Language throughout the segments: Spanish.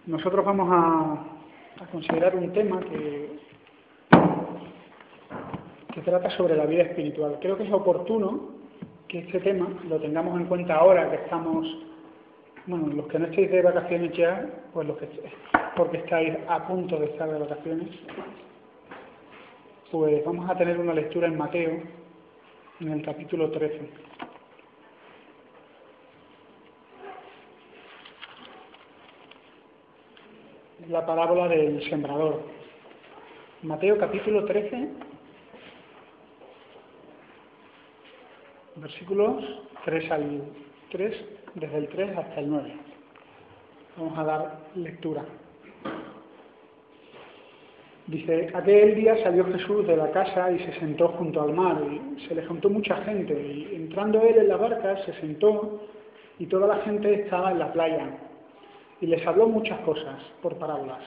Nosotros vamos a considerar un tema que trata sobre la vida espiritual. Creo que es oportuno que este tema lo tengamos en cuenta ahora que estamos, bueno, los que no estáis de vacaciones ya, pues porque estáis a punto de estar de vacaciones, pues vamos a tener una lectura en Mateo, en el capítulo 13. La parábola del sembrador. Mateo capítulo 13, versículos 3 desde el 3 hasta el 9. Vamos a dar lectura. Dice, aquel día salió Jesús de la casa y se sentó junto al mar, y se le juntó mucha gente, y entrando él en la barca se sentó, y toda la gente estaba en la playa, y les habló muchas cosas por parábolas.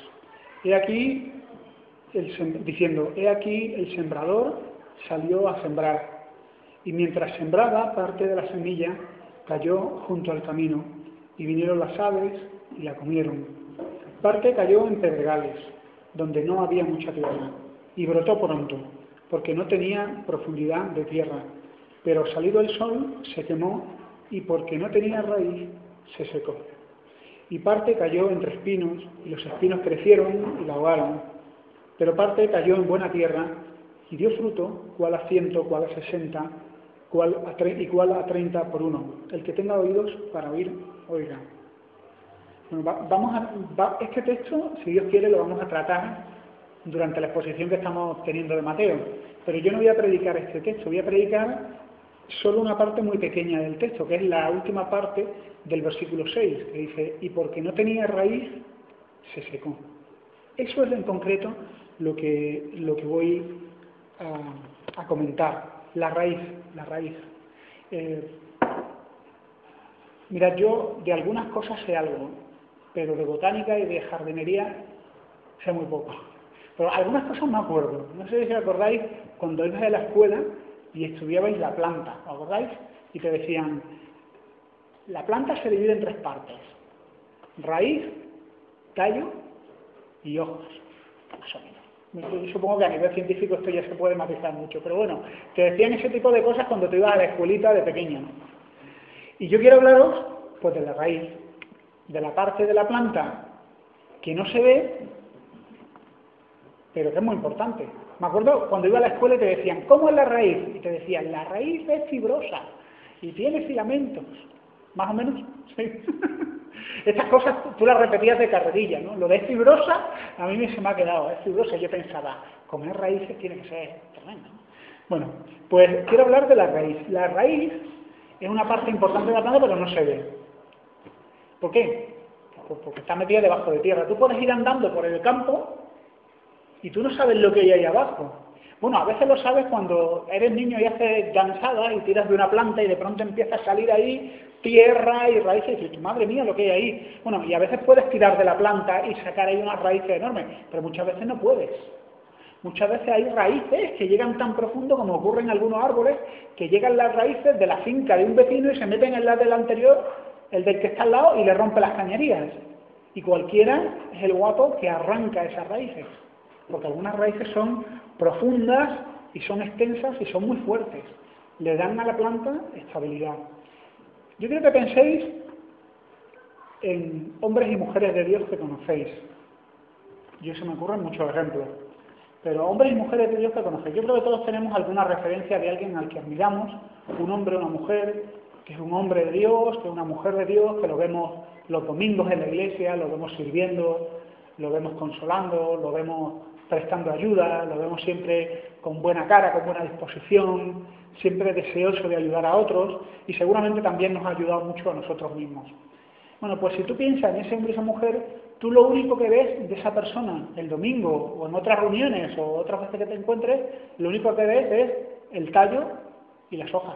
Diciendo, he aquí el sembrador salió a sembrar, y mientras sembraba, parte de la semilla cayó junto al camino, y vinieron las aves y la comieron. Parte cayó en pedregales, donde no había mucha tierra, y brotó pronto, porque no tenía profundidad de tierra. Pero salido el sol, se quemó, y porque no tenía raíz, se secó. Y parte cayó entre espinos, y los espinos crecieron y la ahogaron. Pero parte cayó en buena tierra, y dio fruto, cuál a 100, cuál a 60, y cuál a 30 por uno. El que tenga oídos para oír, oiga. Bueno, este texto, si Dios quiere, lo vamos a tratar durante la exposición que estamos teniendo de Mateo. Pero yo no voy a predicar este texto, voy a predicar solo una parte muy pequeña del texto, que es la última parte del versículo 6, que dice, y porque no tenía raíz, se secó. Eso es en concreto lo que voy a comentar, la raíz. Mirad, yo de algunas cosas sé algo, pero de botánica y de jardinería sé muy poco. Pero algunas cosas me acuerdo. No sé si acordáis cuando ibas a la escuela y estudiabais la planta, ¿os acordáis? Y te decían, la planta se divide en 3 partes, raíz, tallo y hojas, más o menos. Yo supongo que a nivel científico esto ya se puede matizar mucho, pero bueno, te decían ese tipo de cosas cuando te ibas a la escuelita de pequeño, ¿no? Y yo quiero hablaros, pues, de la raíz, de la parte de la planta que no se ve, pero que es muy importante. Me acuerdo cuando iba a la escuela y te decían, ¿cómo es la raíz? Y te decían, la raíz es fibrosa y tiene filamentos. Más o menos, sí. Estas cosas tú las repetías de carrerilla, ¿no? Lo de fibrosa, a mí se me ha quedado, es fibrosa. Yo pensaba, comer raíces tiene que ser tremendo, ¿no? Bueno, pues quiero hablar de la raíz. La raíz es una parte importante de la planta, pero no se ve. ¿Por qué? Porque está metida debajo de tierra. Tú puedes ir andando por el campo y tú no sabes lo que hay ahí abajo. Bueno, a veces lo sabes cuando eres niño y haces danzadas y tiras de una planta y de pronto empieza a salir ahí tierra y raíces y dices, madre mía, lo que hay ahí. Bueno, y a veces puedes tirar de la planta y sacar ahí unas raíces enormes, pero muchas veces no puedes. Muchas veces hay raíces que llegan tan profundo como ocurre en algunos árboles, que llegan las raíces de la finca de un vecino y se meten en la del anterior, el del que está al lado, y le rompe las cañerías. Y cualquiera es el guapo que arranca esas raíces, porque algunas raíces son profundas y son extensas y son muy fuertes. Le dan a la planta estabilidad. Yo quiero que penséis en hombres y mujeres de Dios que conocéis. Yo se me ocurren muchos ejemplos. Pero hombres y mujeres de Dios que conocéis. Yo creo que todos tenemos alguna referencia de alguien al que admiramos, un hombre o una mujer, que es un hombre de Dios, que es una mujer de Dios, que lo vemos los domingos en la iglesia, lo vemos sirviendo, lo vemos consolando, lo vemos prestando ayuda, lo vemos siempre con buena cara, con buena disposición, siempre deseoso de ayudar a otros, y seguramente también nos ha ayudado mucho a nosotros mismos. Bueno, pues si tú piensas en ese hombre y esa mujer, tú lo único que ves de esa persona el domingo o en otras reuniones o otras veces que te encuentres, lo único que ves es el tallo y las hojas.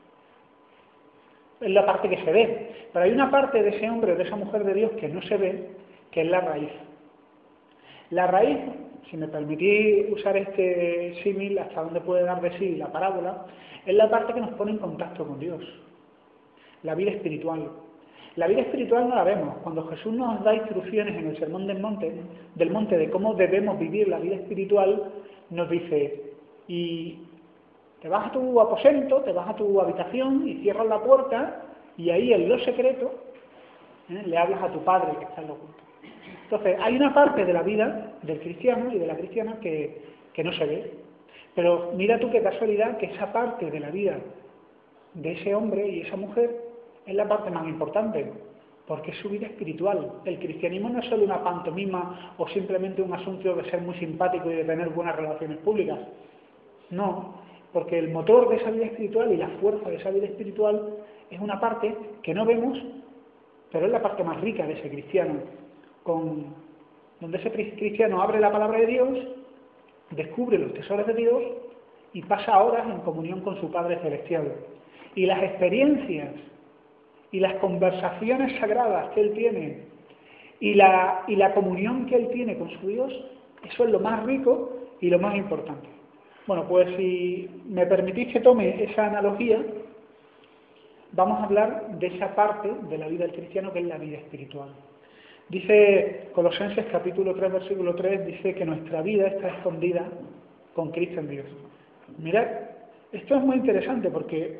Es la parte que se ve. Pero hay una parte de ese hombre o de esa mujer de Dios que no se ve, que es la raíz. La raíz, si me permitís usar este símil hasta donde puede dar de sí la parábola, es la parte que nos pone en contacto con Dios, la vida espiritual. La vida espiritual no la vemos. Cuando Jesús nos da instrucciones en el Sermón del Monte de cómo debemos vivir la vida espiritual, nos dice, y te vas a tu aposento, te vas a tu habitación y cierras la puerta y ahí en lo secreto le hablas a tu Padre que está en lo oculto. Entonces, hay una parte de la vida del cristiano y de la cristiana que no se ve. Pero mira tú qué casualidad que esa parte de la vida de ese hombre y esa mujer es la parte más importante, porque es su vida espiritual. El cristianismo no es solo una pantomima o simplemente un asunto de ser muy simpático y de tener buenas relaciones públicas. No, porque el motor de esa vida espiritual y la fuerza de esa vida espiritual es una parte que no vemos, pero es la parte más rica de ese cristiano, donde ese cristiano abre la palabra de Dios, descubre los tesoros de Dios y pasa horas en comunión con su Padre Celestial. Y las experiencias y las conversaciones sagradas que él tiene y la comunión que él tiene con su Dios, eso es lo más rico y lo más importante. Bueno, pues si me permitís que tome esa analogía, vamos a hablar de esa parte de la vida del cristiano que es la vida espiritual. Dice Colosenses capítulo 3, versículo 3, dice que nuestra vida está escondida con Cristo en Dios. Mirad, esto es muy interesante porque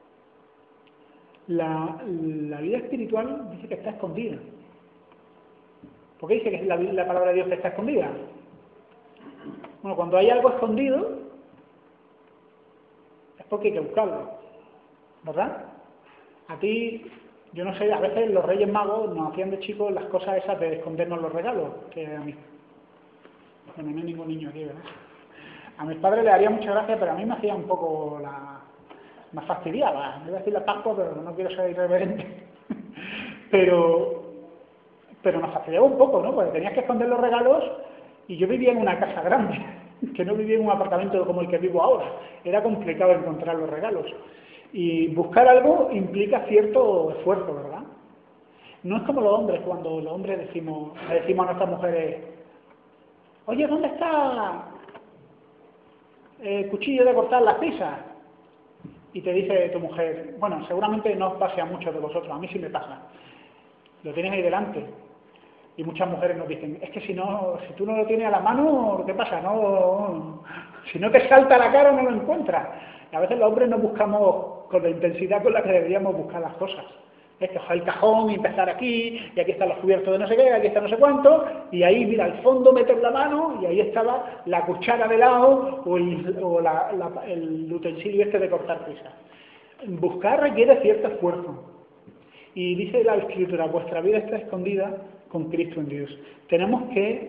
la vida espiritual dice que está escondida. ¿Por qué dice que es la palabra de Dios que está escondida? Bueno, cuando hay algo escondido es porque hay que buscarlo, ¿verdad? A ti, yo no sé, a veces los Reyes Magos nos hacían de chicos las cosas esas de escondernos los regalos, que a mí, bueno, no hay ningún niño aquí, ¿verdad? A mis padres les haría mucha gracia, pero a mí me hacía un poco me fastidiaba. Me iba a decir la Pascua, pero no quiero ser irreverente. pero nos fastidiaba un poco, ¿no? Porque tenías que esconder los regalos y yo vivía en una casa grande, que no vivía en un apartamento como el que vivo ahora. Era complicado encontrar los regalos. Y buscar algo implica cierto esfuerzo, ¿verdad? No es como los hombres, cuando los hombres le decimos a nuestras mujeres, oye, ¿dónde está el cuchillo de cortar las pizzas? Y te dice tu mujer, bueno, seguramente no os pase a muchos de vosotros, a mí sí me pasa. Lo tienes ahí delante. Y muchas mujeres nos dicen, es que si tú no lo tienes a la mano, ¿qué pasa? Si no te salta a la cara no lo encuentras. Y a veces los hombres no buscamos con la intensidad con la que deberíamos buscar las cosas. Es coger el cajón y empezar aquí, y aquí están los cubiertos de no sé qué, aquí está no sé cuánto, y ahí, mira, al fondo meter la mano, y ahí estaba la cuchara de lado o el utensilio este de cortar pizza. Buscar requiere cierto esfuerzo. Y dice la Escritura, vuestra vida está escondida con Cristo en Dios. Tenemos que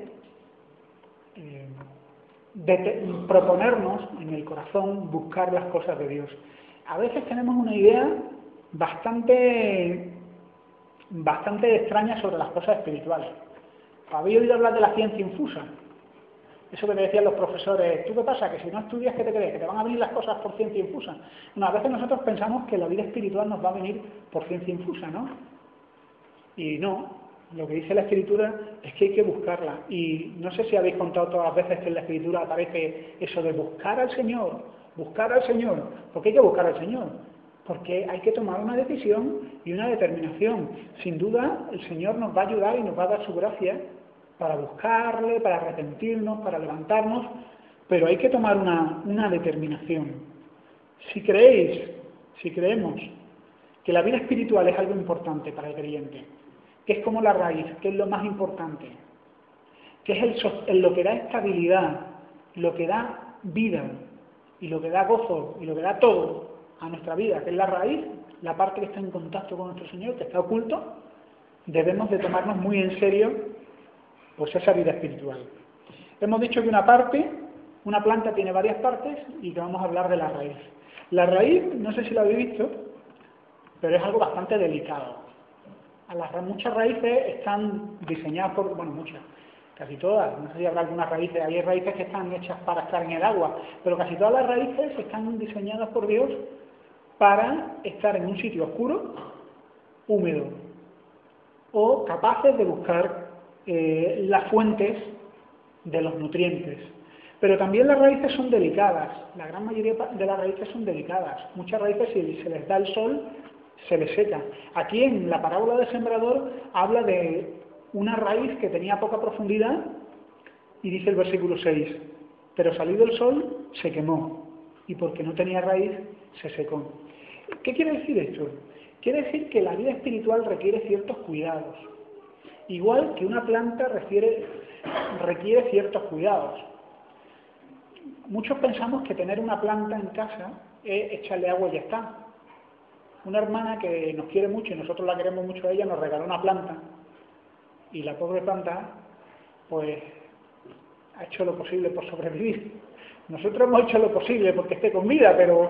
proponernos en el corazón buscar las cosas de Dios. A veces tenemos una idea bastante extraña sobre las cosas espirituales. ¿Habéis oído hablar de la ciencia infusa? Eso que te decían los profesores, ¿tú qué pasa? Que si no estudias, ¿qué te crees? ¿Que te van a venir las cosas por ciencia infusa? Bueno, a veces nosotros pensamos que la vida espiritual nos va a venir por ciencia infusa, ¿no? Y no, lo que dice la Escritura es que hay que buscarla. Y no sé si habéis contado todas las veces que en la Escritura aparece eso de buscar al Señor. ¿Por qué hay que buscar al Señor? Porque hay que tomar una decisión y una determinación. Sin duda, el Señor nos va a ayudar y nos va a dar su gracia para buscarle, para arrepentirnos, para levantarnos, pero hay que tomar una determinación. Si creemos que la vida espiritual es algo importante para el creyente, que es como la raíz, que es lo más importante, que es lo que da estabilidad, lo que da vida, y lo que da gozo, y lo que da todo a nuestra vida, que es la raíz, la parte que está en contacto con nuestro Señor, que está oculto, debemos de tomarnos muy en serio pues esa vida espiritual. Hemos dicho que una planta tiene varias partes y que vamos a hablar de la raíz. La raíz, no sé si la habéis visto, pero es algo bastante delicado. Muchas raíces están diseñadas muchas, casi todas, no sé si habrá algunas raíces, hay raíces que están hechas para estar en el agua, pero casi todas las raíces están diseñadas por Dios para estar en un sitio oscuro, húmedo, o capaces de buscar las fuentes de los nutrientes. Pero también las raíces son delicadas, la gran mayoría de las raíces son delicadas. Muchas raíces, si se les da el sol, se le seca. Aquí en la parábola del sembrador habla de una raíz que tenía poca profundidad y dice el versículo 6, pero salido el sol se quemó y porque no tenía raíz se secó. ¿Qué quiere decir esto? Quiere decir que la vida espiritual requiere ciertos cuidados, igual que una planta requiere ciertos cuidados. Muchos pensamos que tener una planta en casa es echarle agua y ya está. Una hermana que nos quiere mucho y nosotros la queremos mucho a ella nos regaló una planta y la pobre planta pues ha hecho lo posible por sobrevivir. Nosotros hemos hecho lo posible porque esté con vida, pero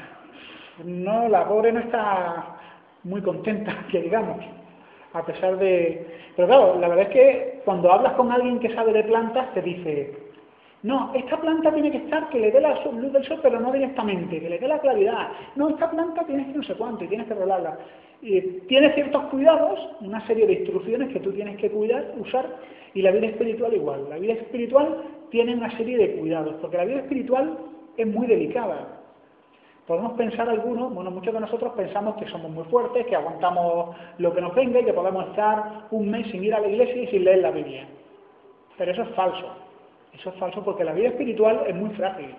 no, la pobre no está muy contenta, que digamos, a pesar de... Pero claro, la verdad es que cuando hablas con alguien que sabe de plantas te dice, no, esta planta tiene que estar que le dé la luz del sol, pero no directamente, que le dé la claridad. No, esta planta tienes que no sé cuánto y tienes que rolarla. Tiene ciertos cuidados, una serie de instrucciones que tú tienes que cuidar, usar, y la vida espiritual igual. La vida espiritual tiene una serie de cuidados, porque la vida espiritual es muy delicada. Podemos pensar algunos, bueno, muchos de nosotros pensamos que somos muy fuertes, que aguantamos lo que nos venga y que podemos estar un mes sin ir a la iglesia y sin leer la Biblia. Pero eso es falso. Eso es falso porque la vida espiritual es muy frágil.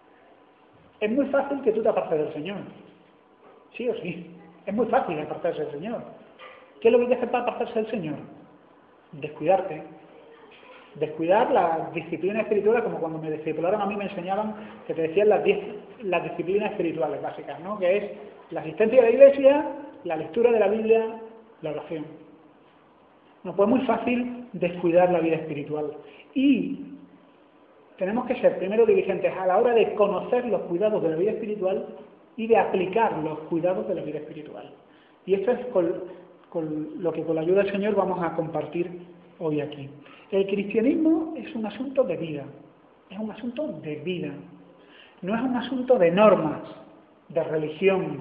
Es muy fácil que tú te apartes del Señor. Sí o sí. Es muy fácil apartarse del Señor. ¿Qué es lo que hay que hacer para apartarse del Señor? Descuidarte. Descuidar las disciplinas espirituales, como cuando me discipularon a mí me enseñaban que te decían las disciplinas espirituales básicas, ¿no? Que es la asistencia a la iglesia, la lectura de la Biblia, la oración. No, pues es muy fácil descuidar la vida espiritual. Y tenemos que ser primero diligentes a la hora de conocer los cuidados de la vida espiritual y de aplicar los cuidados de la vida espiritual. Y esto es con lo que con la ayuda del Señor vamos a compartir hoy aquí. El cristianismo es un asunto de vida, es un asunto de vida, no es un asunto de normas, de religión.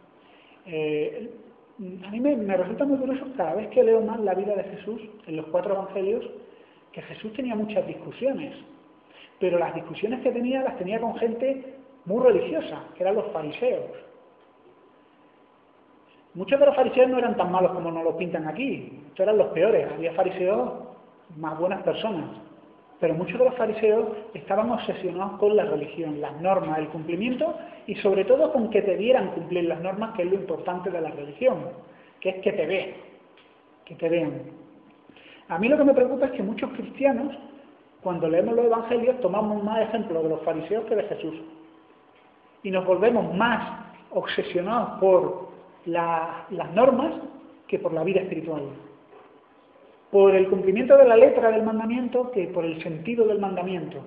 A mí me resulta muy curioso cada vez que leo más la vida de Jesús en los 4 evangelios, que Jesús tenía muchas discusiones, pero las discusiones que tenía las tenía con gente muy religiosa, que eran los fariseos. Muchos de los fariseos no eran tan malos como nos lo pintan aquí, estos eran los peores, había fariseos más buenas personas, pero muchos de los fariseos estaban obsesionados con la religión, las normas, el cumplimiento y sobre todo con que te dieran cumplir las normas, que es lo importante de la religión, que es que te vean. A mí lo que me preocupa es que muchos cristianos, cuando leemos los evangelios, tomamos más ejemplos de los fariseos que de Jesús y nos volvemos más obsesionados por las normas que por la vida espiritual. Por el cumplimiento de la letra del mandamiento que por el sentido del mandamiento,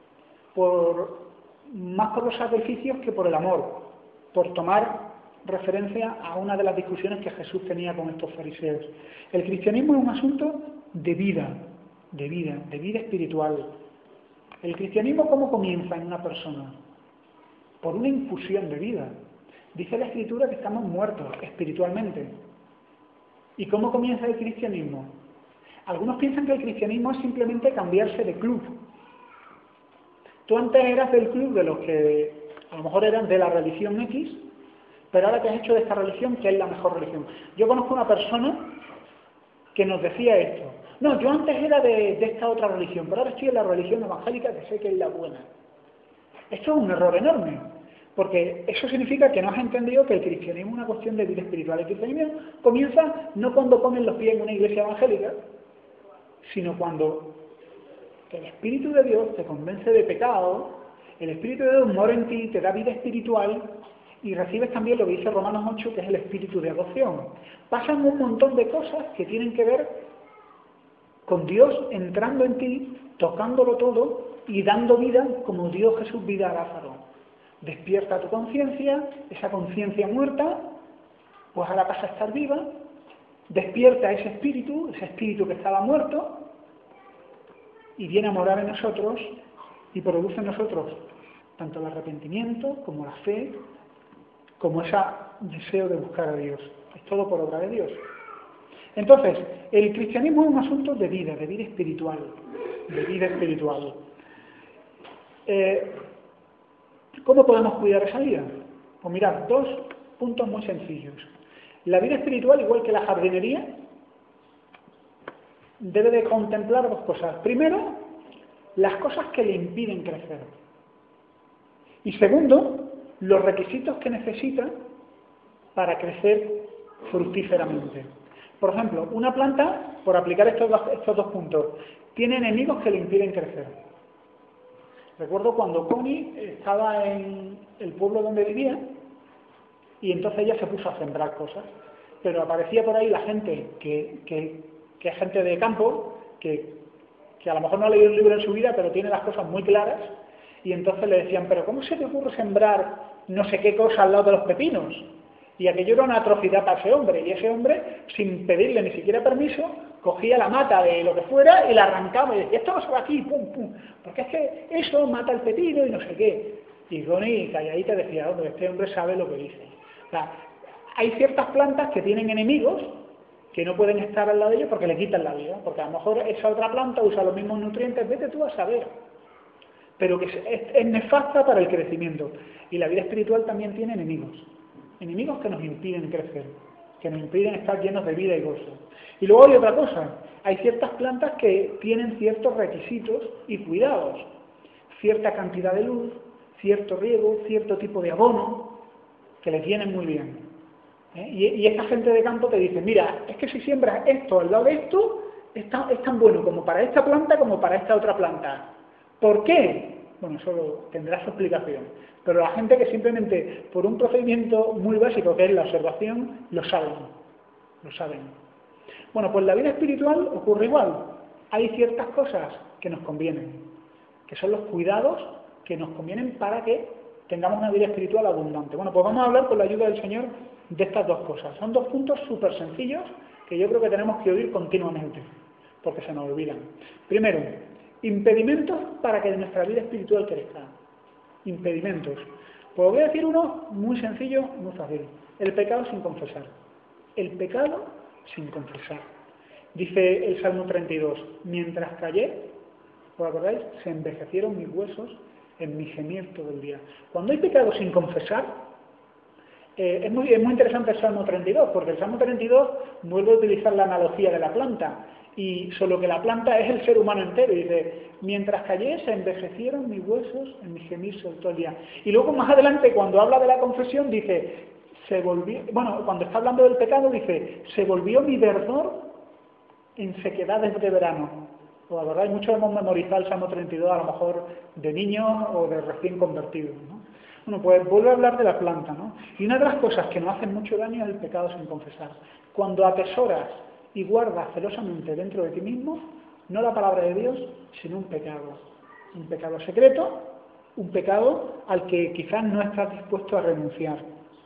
más por los sacrificios que por el amor, por tomar referencia a una de las discusiones que Jesús tenía con estos fariseos. El cristianismo es un asunto de vida espiritual. ¿El cristianismo cómo comienza en una persona? Por una infusión de vida. Dice la Escritura que estamos muertos espiritualmente. ¿Y cómo comienza el cristianismo? Algunos piensan que el cristianismo es simplemente cambiarse de club. Tú antes eras del club de los que a lo mejor eran de la religión X, pero ahora te has hecho de esta religión que es la mejor religión. Yo conozco una persona que nos decía esto. No, yo antes era de esta otra religión, pero ahora estoy en la religión evangélica que sé que es la buena. Esto es un error enorme, porque eso significa que no has entendido que el cristianismo es una cuestión de vida espiritual. El cristianismo comienza no cuando ponen los pies en una iglesia evangélica, sino cuando el Espíritu de Dios te convence de pecado, el Espíritu de Dios mora en ti, te da vida espiritual y recibes también lo que dice Romanos 8, que es el Espíritu de adopción. Pasan un montón de cosas que tienen que ver con Dios entrando en ti, tocándolo todo y dando vida como dio Jesús vida a Lázaro. Despierta tu conciencia, esa conciencia muerta, pues ahora pasa a estar viva, despierta ese espíritu que estaba muerto, y viene a morar en nosotros y produce en nosotros tanto el arrepentimiento como la fe, como ese deseo de buscar a Dios. Es todo por obra de Dios. Entonces, el cristianismo es un asunto de vida espiritual, ¿Cómo podemos cuidar esa vida? Pues mirad, 2 puntos muy sencillos. La vida espiritual, igual que la jardinería, debe de contemplar dos cosas. Primero, las cosas que le impiden crecer. Y segundo, los requisitos que necesita para crecer fructíferamente. Por ejemplo, una planta, por aplicar estos dos puntos, tiene enemigos que le impiden crecer. Recuerdo cuando Connie estaba en el pueblo donde vivía y entonces ella se puso a sembrar cosas. Pero aparecía por ahí la gente que es gente de campo, que a lo mejor no ha leído un libro en su vida, pero tiene las cosas muy claras, y entonces le decían, pero ¿cómo se te ocurre sembrar no sé qué cosa al lado de los pepinos? Y aquello era una atrocidad para ese hombre, y ese hombre, sin pedirle ni siquiera permiso, cogía la mata de lo que fuera y la arrancaba y decía, esto no se va aquí, pum, pum, porque es que eso mata el pepino y no sé qué. Y Connie calladita decía, hombre, este hombre sabe lo que dice. O sea, hay ciertas plantas que tienen enemigos que no pueden estar al lado de ellos porque le quitan la vida, porque a lo mejor esa otra planta usa los mismos nutrientes, vete tú a saber, pero que es nefasta para el crecimiento. Y la vida espiritual también tiene enemigos que nos impiden crecer, que nos impiden estar llenos de vida y gozo. Y luego hay otra cosa, hay ciertas plantas que tienen ciertos requisitos y cuidados, cierta cantidad de luz, cierto riego, cierto tipo de abono, que les vienen muy bien. Y esta gente de campo te dice, mira, es que si siembras esto al lado de esto, es tan bueno como para esta planta como para esta otra planta. ¿Por qué? Bueno, eso tendrá su explicación. Pero la gente que simplemente, por un procedimiento muy básico que es la observación, lo saben. Bueno, pues la vida espiritual ocurre igual. Hay ciertas cosas que nos convienen, que son los cuidados que nos convienen para que tengamos una vida espiritual abundante. Bueno, pues vamos a hablar con la ayuda del Señor de estas dos cosas. Son dos puntos súper sencillos que yo creo que tenemos que oír continuamente, porque se nos olvidan. Primero, impedimentos para que nuestra vida espiritual crezca. Impedimentos. Pues voy a decir uno muy sencillo, muy fácil. El pecado sin confesar. El pecado sin confesar. Dice el Salmo 32, mientras callé, ¿os acordáis? Se envejecieron mis huesos en mi gemir todo el día. Cuando hay pecado sin confesar, es muy interesante el Salmo 32, porque el Salmo 32 vuelve a utilizar la analogía de la planta, y solo que la planta es el ser humano entero, y dice, mientras callé se envejecieron mis huesos en mi gemir todo el día. Y luego más adelante, cuando habla de la confesión, dice, cuando está hablando del pecado, dice, se volvió mi verdor en sequedades de verano. ¿Os acordáis? Muchos hemos memorizado el Salmo 32, a lo mejor de niños o de recién convertidos, ¿no? Bueno, pues vuelve a hablar de la planta, ¿no? Y una de las cosas que nos hacen mucho daño es el pecado sin confesar. Cuando atesoras y guardas celosamente dentro de ti mismo, no la palabra de Dios, sino un pecado secreto, un pecado al que quizás no estás dispuesto a renunciar.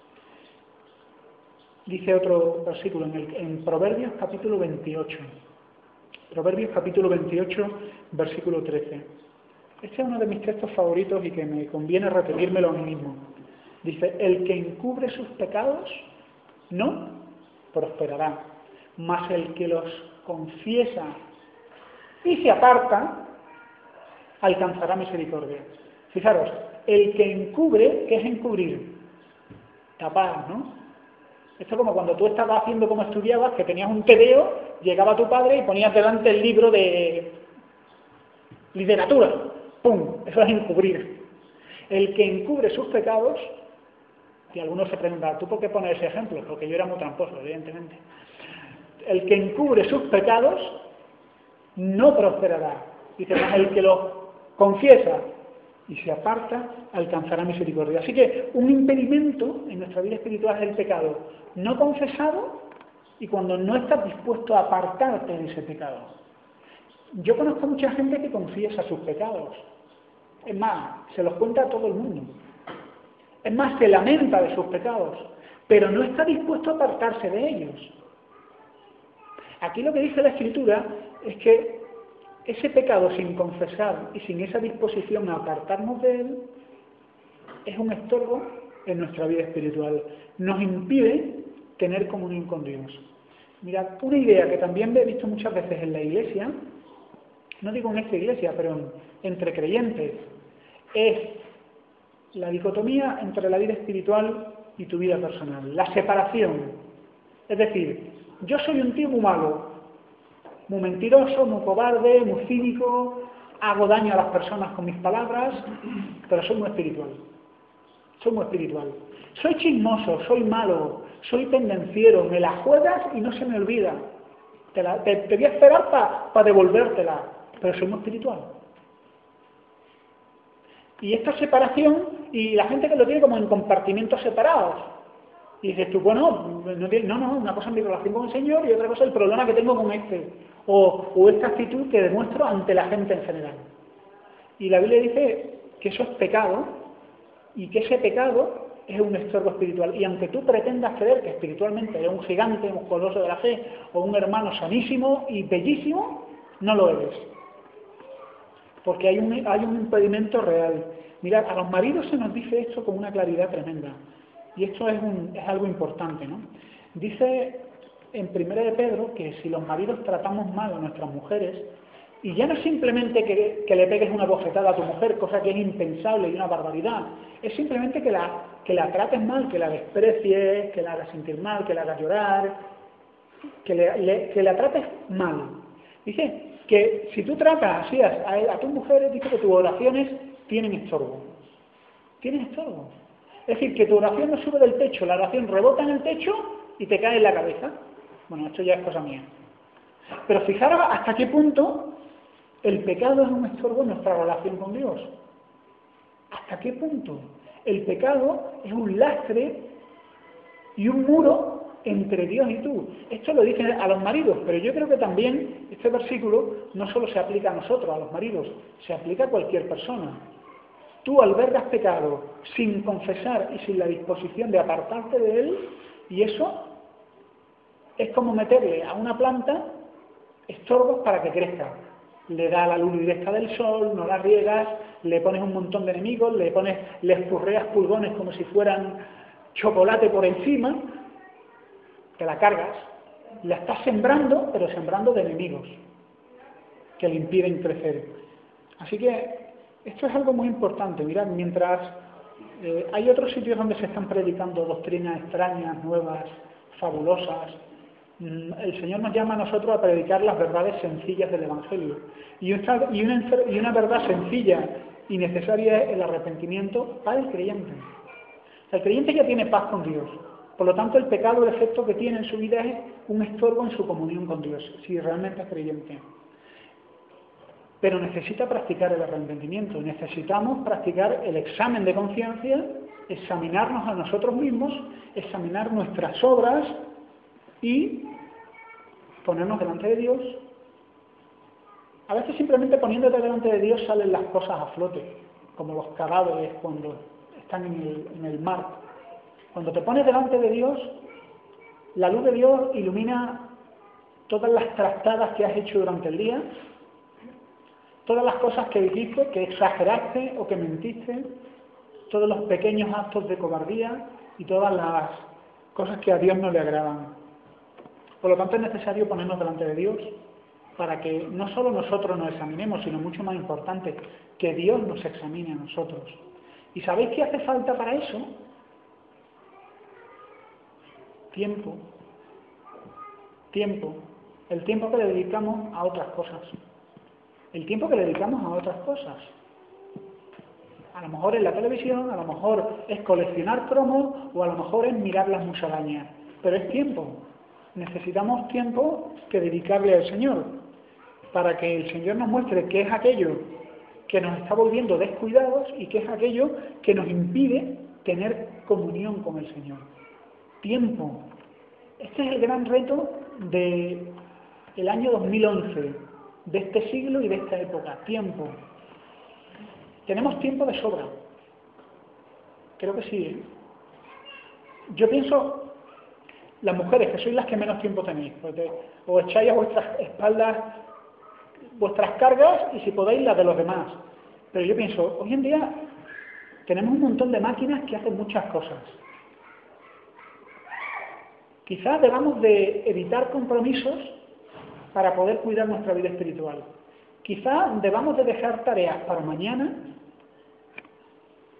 Dice otro versículo en Proverbios capítulo 28. Proverbios capítulo 28, versículo 13. Este es uno de mis textos favoritos y que me conviene repetírmelo a mí mismo. Dice, el que encubre sus pecados no prosperará, mas el que los confiesa y se aparta alcanzará misericordia. Fijaros, el que encubre, ¿qué es encubrir? Tapar, ¿no? Esto es como cuando tú estabas haciendo como estudiabas, que tenías un tedeo, llegaba tu padre y ponías delante el libro de literatura. ¡Pum! Eso es encubrir. El que encubre sus pecados, y algunos se preguntan, ¿tú por qué pones ese ejemplo? Porque yo era muy tramposo, evidentemente. El que encubre sus pecados no prosperará. Dice, más el que los confiesa y se aparta, alcanzará misericordia. Así que un impedimento en nuestra vida espiritual es el pecado no confesado y cuando no estás dispuesto a apartarte de ese pecado. Yo conozco mucha gente que confiesa sus pecados. Es más, se los cuenta a todo el mundo. Es más, se lamenta de sus pecados, pero no está dispuesto a apartarse de ellos. Aquí lo que dice la Escritura es que ese pecado sin confesar y sin esa disposición a apartarnos de él es un estorbo en nuestra vida espiritual. Nos impide tener comunión con Dios. Mirad, una idea que también he visto muchas veces en la iglesia, no digo en esta iglesia, pero entre creyentes, es la dicotomía entre la vida espiritual y tu vida personal, la separación. Es decir, yo soy un tío muy malo, muy mentiroso, muy cobarde, muy cínico, hago daño a las personas con mis palabras, pero soy muy espiritual. Soy muy espiritual. Soy chismoso, soy malo, soy tendenciero, me la juegas y no se me olvida. Te voy a esperar para devolvértela, pero soy muy espiritual. Y esta separación, y la gente que lo tiene como en compartimentos separados. Y dices tú, bueno, no, una cosa es mi relación con el Señor y otra cosa es el problema que tengo con este. O esta actitud que demuestro ante la gente en general. Y la Biblia dice que eso es pecado y que ese pecado es un estorbo espiritual. Y aunque tú pretendas creer que espiritualmente eres un gigante, un coloso de la fe, o un hermano sanísimo y bellísimo, no lo eres. Porque hay un impedimento real. Mirad, a los maridos se nos dice esto con una claridad tremenda. Y esto es algo importante, ¿no? Dice en 1 de Pedro que si los maridos tratamos mal a nuestras mujeres, y ya no es simplemente que le pegues una bofetada a tu mujer, cosa que es impensable y una barbaridad, es simplemente que la trates mal, que la desprecies, que la hagas sentir mal, que la hagas llorar, que la trates mal. Dice que si tú tratas así a tus mujeres, dice que tus oraciones tienen estorbo. Tienen estorbo. Es decir, que tu oración no sube del techo, la oración rebota en el techo y te cae en la cabeza. Bueno, esto ya es cosa mía. Pero fijaros hasta qué punto el pecado es un estorbo en nuestra relación con Dios. ¿Hasta qué punto? El pecado es un lastre y un muro entre Dios y tú. Esto lo dicen a los maridos, pero yo creo que también este versículo no solo se aplica a nosotros, a los maridos, se aplica a cualquier persona. Tú albergas pecado sin confesar y sin la disposición de apartarte de él, y eso es como meterle a una planta estorbos para que crezca. Le da la luz directa del sol, no la riegas, le pones un montón de enemigos, le espurreas pulgones como si fueran chocolate por encima, te la cargas, la estás sembrando, pero sembrando de enemigos que le impiden crecer. Así que esto es algo muy importante. Mirad, mientras hay otros sitios donde se están predicando doctrinas extrañas, nuevas, fabulosas, el Señor nos llama a nosotros a predicar las verdades sencillas del Evangelio. Y una verdad sencilla y necesaria es el arrepentimiento para el creyente. El creyente ya tiene paz con Dios. Por lo tanto, el pecado, el efecto que tiene en su vida es un estorbo en su comunión con Dios, si realmente es creyente. Pero necesita practicar el arrepentimiento. Necesitamos practicar el examen de conciencia, examinarnos a nosotros mismos, examinar nuestras obras y ponernos delante de Dios. A veces simplemente poniéndote delante de Dios salen las cosas a flote, como los cadáveres cuando están en el mar. Cuando te pones delante de Dios, la luz de Dios ilumina todas las trastadas que has hecho durante el día, todas las cosas que dijiste, que exageraste o que mentiste, todos los pequeños actos de cobardía y todas las cosas que a Dios no le agradan. Por lo tanto, es necesario ponernos delante de Dios para que no solo nosotros nos examinemos, sino mucho más importante, que Dios nos examine a nosotros. ¿Y sabéis qué hace falta para eso? Tiempo. Tiempo. El tiempo que le dedicamos a otras cosas. El tiempo que le dedicamos a otras cosas. A lo mejor es la televisión, a lo mejor es coleccionar cromos o a lo mejor es mirar las musarañas. Pero es tiempo. Necesitamos tiempo que dedicarle al Señor para que el Señor nos muestre qué es aquello que nos está volviendo descuidados y qué es aquello que nos impide tener comunión con el Señor. Tiempo. Este es el gran reto del año 2011, de este siglo y de esta época. Tiempo. Tenemos tiempo de sobra. Creo que sí, ¿eh? Yo pienso, las mujeres, que sois las que menos tiempo tenéis, porque os echáis a vuestras espaldas vuestras cargas y si podéis las de los demás. Pero yo pienso, hoy en día tenemos un montón de máquinas que hacen muchas cosas. Quizás debamos de evitar compromisos para poder cuidar nuestra vida espiritual. Quizás debamos de dejar tareas para mañana,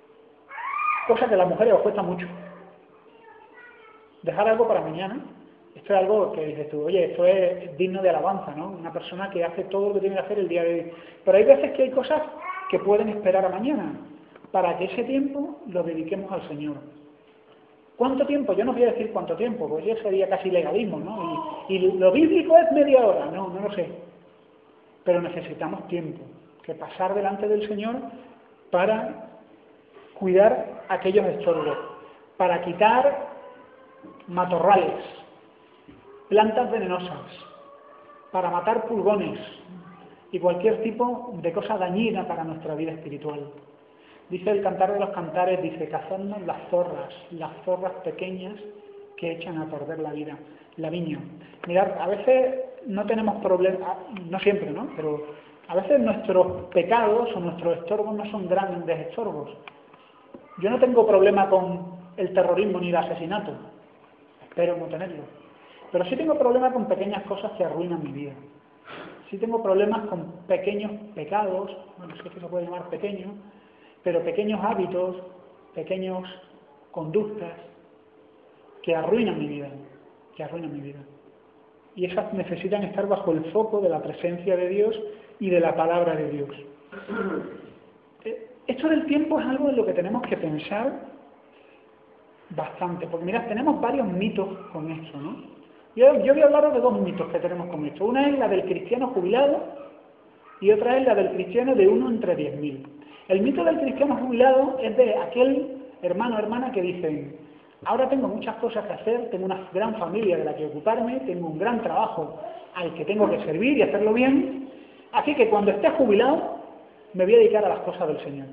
cosa que a las mujeres os cuesta mucho. Dejar algo para mañana, Esto es algo que dices tú, oye, esto es digno de alabanza, ¿no? Una persona que hace todo lo que tiene que hacer el día de hoy. Pero hay veces que hay cosas que pueden esperar a mañana, para que ese tiempo lo dediquemos al Señor. ¿Cuánto tiempo? Yo no voy a decir cuánto tiempo, pues ya sería casi legalismo, ¿no? Y lo bíblico es media hora, no lo sé. Pero necesitamos tiempo, que pasar delante del Señor para cuidar aquellos estorbos, para quitar matorrales, plantas venenosas, para matar pulgones y cualquier tipo de cosa dañina para nuestra vida espiritual. Dice el Cantar de los Cantares, dice, cazadnos las zorras pequeñas que echan a perder la vida, la viña. Mirad, a veces no tenemos problemas, no siempre, ¿no? Pero a veces nuestros pecados o nuestros estorbos no son grandes estorbos. Yo no tengo problema con el terrorismo ni el asesinato, espero no tenerlo. Pero sí tengo problemas con pequeñas cosas que arruinan mi vida. Sí tengo problemas con pequeños pecados, bueno, sé que se puede llamar pequeños, pero pequeños hábitos, pequeñas conductas que arruinan mi vida, Y esas necesitan estar bajo el foco de la presencia de Dios y de la palabra de Dios. Esto del tiempo es algo en lo que tenemos que pensar bastante, porque mirad, tenemos varios mitos con esto, ¿no? Yo voy a hablaros de dos mitos que tenemos con esto. Una es la del cristiano jubilado y otra es la del cristiano de 1 entre 10.000. El mito del cristiano jubilado es de aquel hermano o hermana que dicen, ahora tengo muchas cosas que hacer, tengo una gran familia de la que ocuparme, tengo un gran trabajo al que tengo que servir y hacerlo bien, así que cuando esté jubilado me voy a dedicar a las cosas del Señor.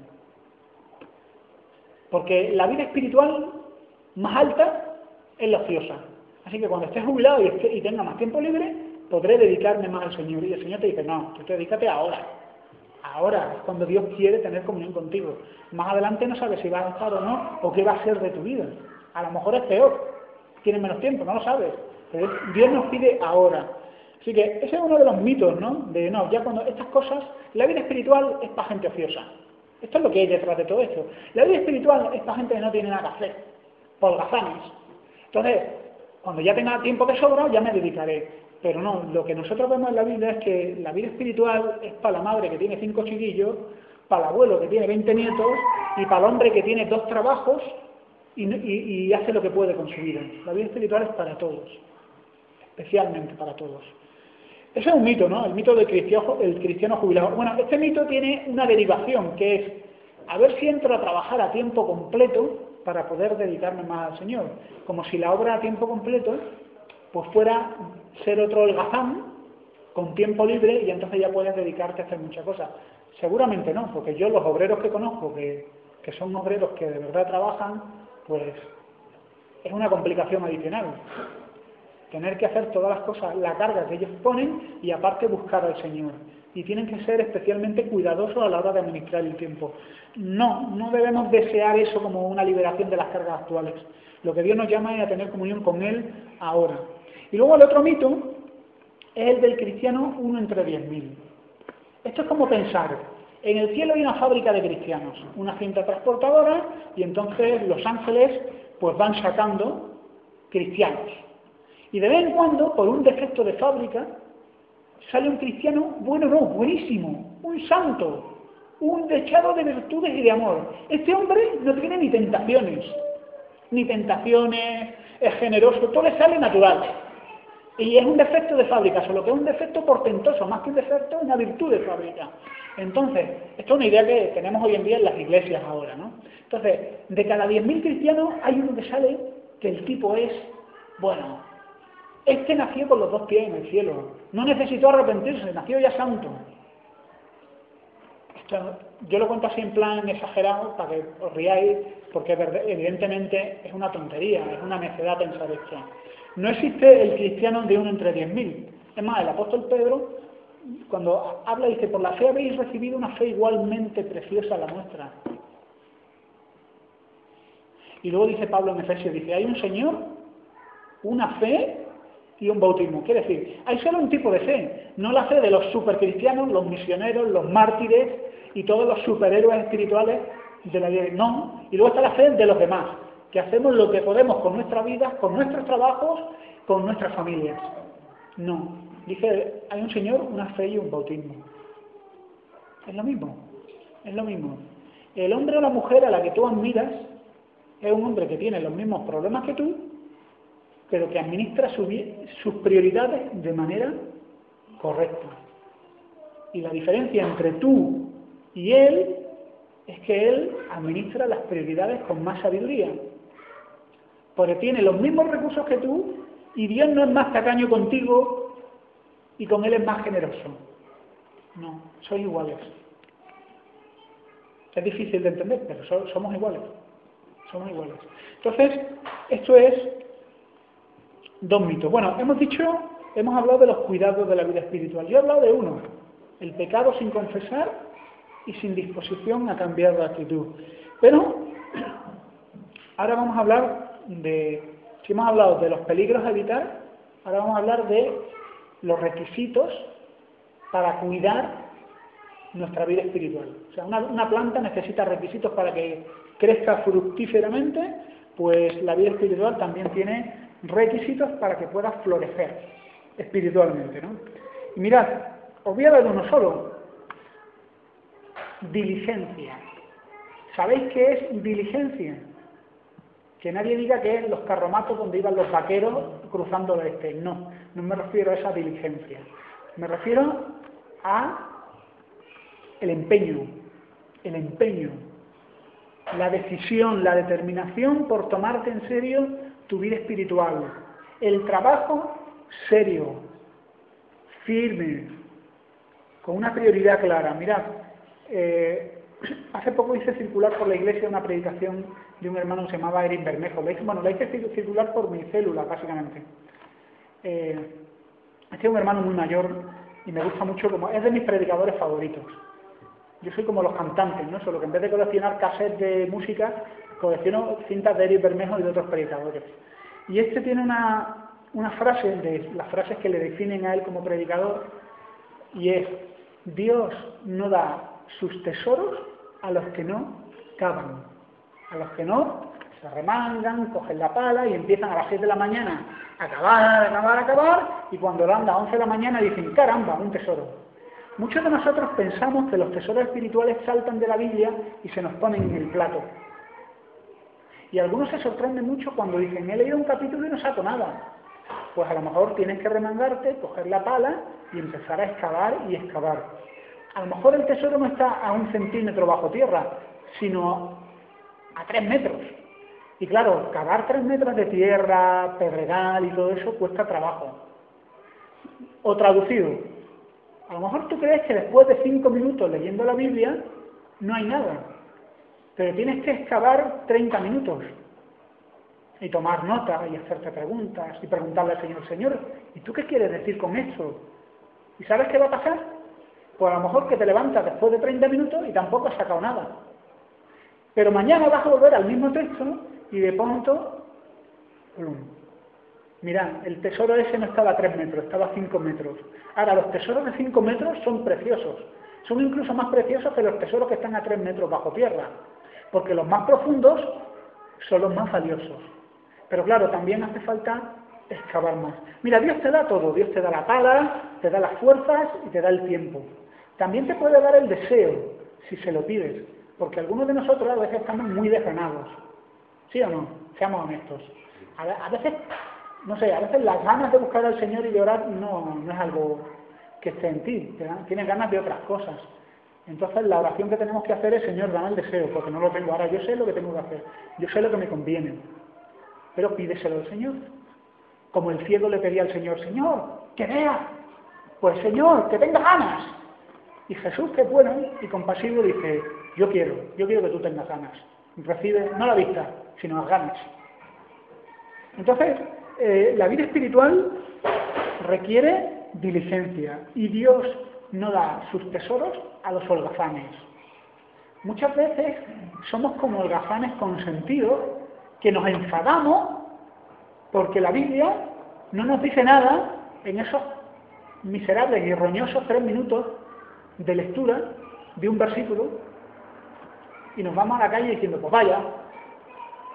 Porque la vida espiritual más alta es la ociosa. Así que cuando esté jubilado y tenga más tiempo libre, podré dedicarme más al Señor. Y el Señor te dice, no, tú dedícate ahora. Ahora es cuando Dios quiere tener comunión contigo. Más adelante no sabes si vas a estar o no, o qué va a ser de tu vida. A lo mejor es peor, tienes menos tiempo, no lo sabes. Pero Dios nos pide ahora. Así que ese es uno de los mitos, ¿no? De no, ya cuando estas cosas, la vida espiritual es para gente ociosa. Esto es lo que hay detrás de todo esto. La vida espiritual es para gente que no tiene nada que hacer, por holgazanes. Entonces, cuando ya tenga tiempo de sobra, ya me dedicaré. Pero no, lo que nosotros vemos en la Biblia es que la vida espiritual es para la madre que tiene 5 chiquillos, para el abuelo que tiene 20 nietos y para el hombre que tiene 2 trabajos y hace lo que puede con su vida. La vida espiritual es para todos, especialmente para todos. Ese es un mito, ¿no? El mito del cristiano jubilado. Bueno, este mito tiene una derivación, que es a ver si entro a trabajar a tiempo completo para poder dedicarme más al Señor. Como si la obra a tiempo completo pues fuera ser otro holgazán con tiempo libre y entonces ya puedes dedicarte a hacer muchas cosas. Seguramente no, porque yo los obreros que conozco, que son obreros que de verdad trabajan, pues es una complicación adicional. Tener que hacer todas las cosas, la carga que ellos ponen y aparte buscar al Señor. Y tienen que ser especialmente cuidadosos a la hora de administrar el tiempo. No debemos desear eso como una liberación de las cargas actuales. Lo que Dios nos llama es a tener comunión con Él ahora. Y luego el otro mito es el del cristiano 1 entre 10.000. Esto es como pensar, en el cielo hay una fábrica de cristianos, una cinta transportadora, y entonces los ángeles pues van sacando cristianos. Y de vez en cuando, por un defecto de fábrica, sale un cristiano, buenísimo, un santo, un dechado de virtudes y de amor. Este hombre no tiene ni tentaciones, es generoso, todo le sale natural. Y es un defecto de fábrica, solo que es un defecto portentoso, más que un defecto, es una virtud de fábrica. Entonces, esto es una idea que tenemos hoy en día en las iglesias ahora, ¿no? Entonces, de cada 10.000 cristianos hay uno que sale que el tipo es, bueno, este nació con los 2 pies en el cielo, no necesitó arrepentirse, nació ya santo. Esto, yo lo cuento así en plan exagerado para que os riáis, porque evidentemente es una tontería, es una necedad pensar esto. No existe el cristiano de 1 entre 10.000. Es más, el apóstol Pedro, cuando habla, dice, por la fe habéis recibido una fe igualmente preciosa a la nuestra. Y luego dice Pablo en Efesios, dice, hay un Señor, una fe y un bautismo. Quiere decir, hay solo un tipo de fe, no la fe de los supercristianos, los misioneros, los mártires y todos los superhéroes espirituales de la vida. No, y luego está la fe de los demás, que hacemos lo que podemos con nuestra vida, con nuestros trabajos, con nuestras familias. No. Dice, hay un Señor, una fe y un bautismo. Es lo mismo, es lo mismo. El hombre o la mujer a la que tú admiras es un hombre que tiene los mismos problemas que tú, pero que administra sus prioridades de manera correcta. Y la diferencia entre tú y él es que él administra las prioridades con más sabiduría. Porque tiene los mismos recursos que tú y Dios no es más tacaño contigo y con él es más generoso. No, sois iguales. Es difícil de entender, pero somos iguales. Somos iguales. Entonces, esto es dos mitos. Bueno, hemos hablado de los cuidados de la vida espiritual. Yo he hablado de uno, el pecado sin confesar y sin disposición a cambiar de actitud. Pero ahora vamos a hablar si hemos hablado de los peligros a evitar, ahora vamos a hablar de los requisitos para cuidar nuestra vida espiritual. O sea, una planta necesita requisitos para que crezca fructíferamente, pues la vida espiritual también tiene requisitos para que pueda florecer espiritualmente, ¿no? Y mirad, os voy a dar uno solo. Diligencia. ¿Sabéis qué es diligencia? Que nadie diga que es los carromatos donde iban los vaqueros cruzando el este. No, no me refiero a esa diligencia. Me refiero a el empeño, la decisión, la determinación por tomarte en serio tu vida espiritual, el trabajo serio, firme, con una prioridad clara. Mirad, hace poco hice circular por la iglesia una predicación de un hermano que se llamaba Eric Bermejo. La hice circular por mi célula, básicamente. Este es un hermano muy mayor y me gusta mucho, es de mis predicadores favoritos. Yo soy como los cantantes, ¿no? Solo que en vez de coleccionar cassettes de música, colecciono cintas de Eric Bermejo y de otros predicadores. Y este tiene una frase, de las frases que le definen a él como predicador, y es: Dios no da sus tesoros a los que no cavan, a los que no se remangan, cogen la pala y empiezan a las 6 de la mañana a cavar, y cuando dan las 11 de la mañana dicen, caramba, un tesoro. Muchos de nosotros pensamos que los tesoros espirituales saltan de la Biblia y se nos ponen en el plato. Y algunos se sorprenden mucho cuando dicen, he leído un capítulo y no saco nada. Pues a lo mejor tienes que remangarte, coger la pala y empezar a excavar y excavar. A lo mejor el tesoro no está a 1 centímetro bajo tierra, sino a 3 metros. Y claro, cavar 3 metros de tierra, pedregal y todo eso cuesta trabajo. O traducido, a lo mejor tú crees que después de 5 minutos leyendo la Biblia no hay nada, pero tienes que excavar 30 minutos y tomar nota y hacerte preguntas y preguntarle al Señor, Señor, ¿y tú qué quieres decir con esto? ¿Y sabes qué va a pasar? Pues a lo mejor que te levantas después de 30 minutos y tampoco has sacado nada. Pero mañana vas a volver al mismo texto y de pronto, ¡plum! Mirad, el tesoro ese no estaba a 3 metros, estaba a 5 metros. Ahora, los tesoros de 5 metros son preciosos. Son incluso más preciosos que los tesoros que están a 3 metros bajo tierra. Porque los más profundos son los más valiosos. Pero claro, también hace falta excavar más. Mira, Dios te da todo. Dios te da la pala, te da las fuerzas y te da el tiempo. También te puede dar el deseo, si se lo pides. Porque algunos de nosotros a veces estamos muy desganados. ¿Sí o no? Seamos honestos. A veces... No sé, a veces las ganas de buscar al Señor y de orar no es algo que esté en ti, tienes ganas de otras cosas. Entonces la oración que tenemos que hacer es, Señor, dame el deseo, porque no lo tengo ahora, yo sé lo que tengo que hacer, yo sé lo que me conviene, pero pídeselo al Señor. Como el ciego le pedía al Señor, Señor, que vea, pues Señor, que tenga ganas. Y Jesús, que es bueno y compasivo, dice, yo quiero que tú tengas ganas. Recibe, no la vista, sino las ganas. Entonces, la vida espiritual requiere diligencia y Dios no da sus tesoros a los holgazanes. Muchas veces somos como holgazanes consentidos que nos enfadamos porque la Biblia no nos dice nada en esos miserables y roñosos 3 minutos de lectura de un versículo y nos vamos a la calle diciendo, pues vaya,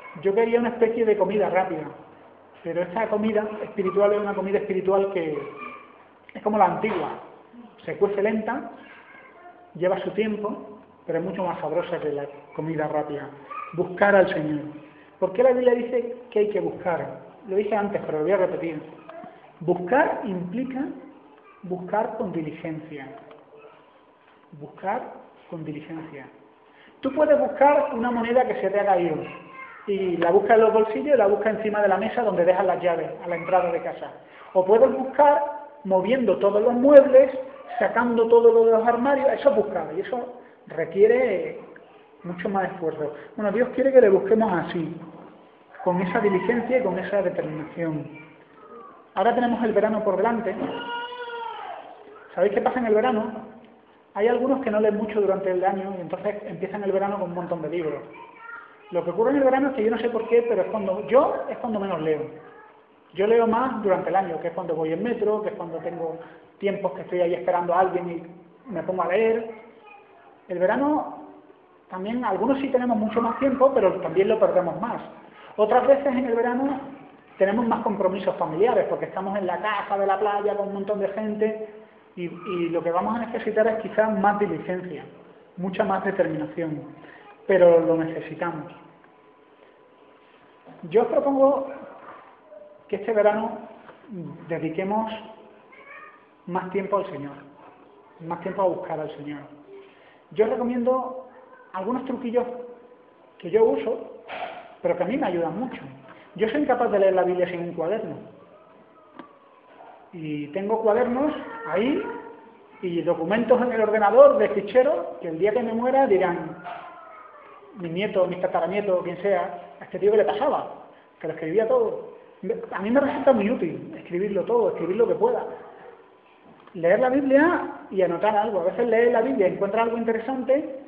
Yo quería una especie de comida rápida, pero esta comida espiritual es una comida espiritual que es como la antigua, se cuece lenta, lleva su tiempo, pero es mucho más sabrosa que la comida rápida. Buscar al Señor. ¿Por qué la Biblia dice que hay que buscar? Lo dije antes, pero lo voy a repetir. Buscar implica buscar con diligencia. Buscar con diligencia. Tú puedes buscar una moneda que se te ha caído y la buscas en los bolsillos y la buscas encima de la mesa donde dejas las llaves a la entrada de casa. O puedes buscar moviendo todos los muebles, sacando todo lo de los armarios. Eso es buscar y eso requiere mucho más esfuerzo. Bueno, Dios quiere que le busquemos así, con esa diligencia y con esa determinación. Ahora tenemos el verano por delante. ¿Sabéis qué pasa en el verano? Hay algunos que no leen mucho durante el año y entonces empiezan el verano con un montón de libros. Lo que ocurre en el verano es que yo no sé por qué, pero es cuando menos leo. Yo leo más durante el año, que es cuando voy en metro, que es cuando tengo tiempos que estoy ahí esperando a alguien y me pongo a leer. El verano también, algunos sí tenemos mucho más tiempo, pero también lo perdemos más. Otras veces en el verano tenemos más compromisos familiares, porque estamos en la casa de la playa con un montón de gente y lo que vamos a necesitar es quizás más diligencia, mucha más determinación, pero lo necesitamos. Yo os propongo que este verano dediquemos más tiempo al Señor, más tiempo a buscar al Señor. Yo os recomiendo algunos truquillos que yo uso, pero que a mí me ayudan mucho. Yo soy incapaz de leer la Biblia sin un cuaderno. Y tengo cuadernos ahí y documentos en el ordenador de ficheros que el día que me muera dirán, mi nieto, mi tataranieto, quien sea, a este tío que le pasaba, que lo escribía todo. A mí me resulta muy útil escribirlo todo, escribir lo que pueda. Leer la Biblia y anotar algo. A veces lees la Biblia, encuentras algo interesante,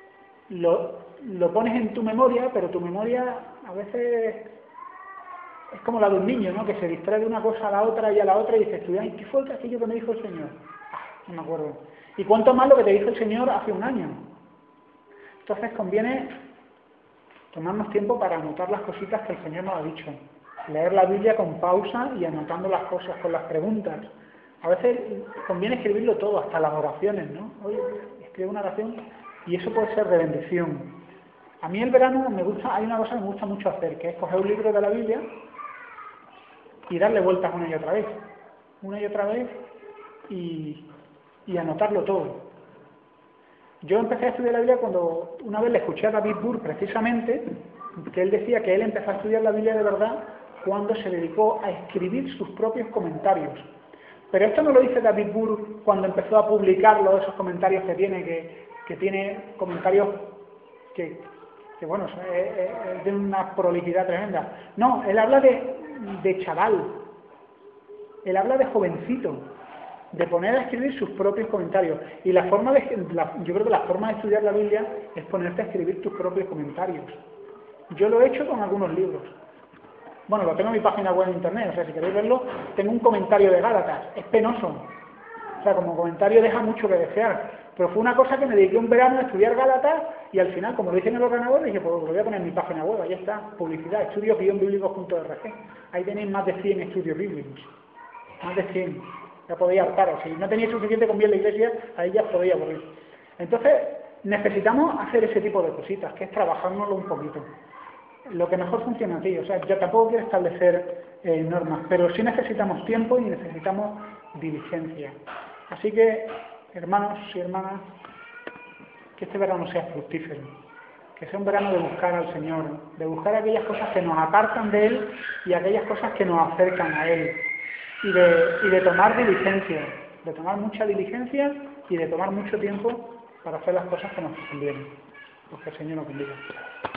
lo pones en tu memoria, pero tu memoria a veces es como la de un niño, ¿no? Que se distrae de una cosa a la otra y a la otra y dices, ay, ¿qué fue aquello que me dijo el Señor? No me acuerdo. ¿Y cuánto más lo que te dijo el Señor hace un año? Entonces conviene tomarnos tiempo para anotar las cositas que el Señor nos ha dicho. Leer la Biblia con pausa y anotando las cosas con las preguntas. A veces conviene escribirlo todo, hasta las oraciones, ¿no? Oye, escribe una oración y eso puede ser de bendición. A mí el verano hay una cosa que me gusta mucho hacer, que es coger un libro de la Biblia y darle vueltas una y otra vez y anotarlo todo. Yo empecé a estudiar la Biblia cuando una vez le escuché a David Burr precisamente, que él decía que él empezó a estudiar la Biblia de verdad cuando se dedicó a escribir sus propios comentarios. Pero esto no lo dice David Burr cuando empezó a publicarlo, esos comentarios que tiene comentarios que bueno, es de una proliquidad tremenda. No, él habla de chaval, él habla de jovencito, de poner a escribir sus propios comentarios. Y yo creo que la forma de estudiar la Biblia es ponerte a escribir tus propios comentarios. Yo lo he hecho con algunos libros. Bueno, lo tengo en mi página web en internet, o sea, si queréis verlo, tengo un comentario de Gálatas, es penoso. O sea, como comentario deja mucho que desear. Pero fue una cosa que me dediqué un verano a estudiar Gálatas y al final, como lo hice en el ordenador, dije, pues lo voy a poner en mi página web, ahí está, publicidad, estudios-bíblicos.org. Ahí tenéis más de 100 estudios bíblicos. Más de 100. Ya podéis hartaros. Si no tenéis suficiente con bien la iglesia, ahí ya os podéis aburrir. Entonces, necesitamos hacer ese tipo de cositas, que es trabajárnoslo un poquito. Lo que mejor funciona a ti. O sea, yo tampoco quiero establecer normas, pero sí necesitamos tiempo y necesitamos diligencia. Así que, hermanos y hermanas, que este verano sea fructífero, que sea un verano de buscar al Señor, de buscar aquellas cosas que nos apartan de Él y aquellas cosas que nos acercan a Él, y de tomar diligencia, de tomar mucha diligencia y de tomar mucho tiempo para hacer las cosas que nos convienen. Porque el Señor nos bendiga.